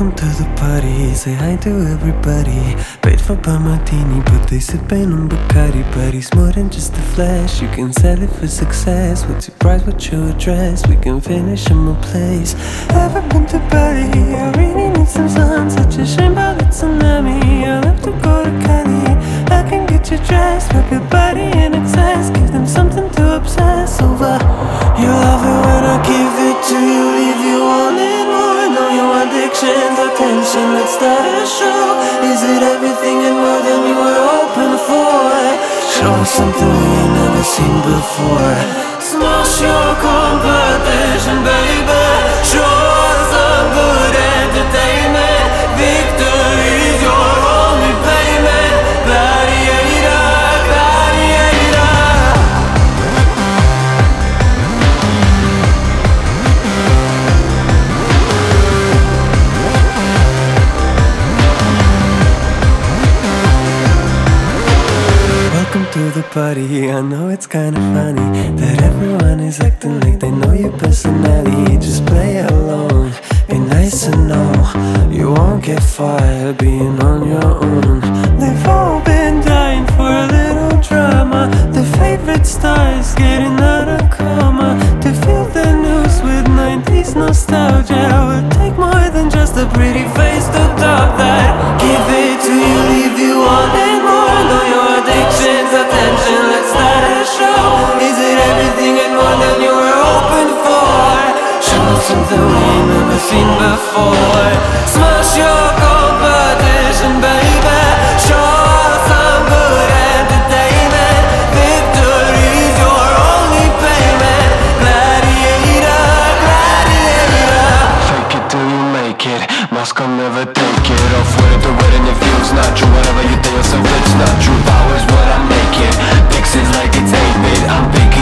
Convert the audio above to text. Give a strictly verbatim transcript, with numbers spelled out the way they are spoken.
Welcome to the party, say hi to everybody. Paid for by martini, but they sippin' on Bacardi. But he's more than just a flash, you can sell it for success. What's your price, what's your address? We can finish in my place. Ever been to Bali? I really need some sun. Such a shame about the tsunami. I'll have to go to Cali. I can get you dressed, rub your body in excess. Give them something to obsess over. You love it when I give it to you, leave you wanting more. Know your addictions, attention, let's start a show. Is it everything and more than you were hoping for? Show us something we ain't never seen before. Smash your competition, baby. Show us some good entertainment. Victory's your only payment. Gladiator, gladiator. Welcome to the party, I know it's kinda funny that everyone is acting like they know your personality. Just play along, be nice and know you won't get fired being on your own. They've all been dying for a little drama. The favorite stars getting out of coma. To feel the news with nineties nostalgia will take more than just a pretty face to top that. Give it to you, leave you wanting more. Know your addictions, attention, let's start a show. Is it everything and more than you were hoping for? Show us something we ain't never seen before. Smash your competition, baby. Show us some good entertainment. Victory's your only payment. Gladiator, gladiator. Fake it till you make it. Mask will never take it off. With it or with it if it's not true. Whatever you tell yourself it's not true. Power's what I make it. Fix it like it's eight bit. I'm picking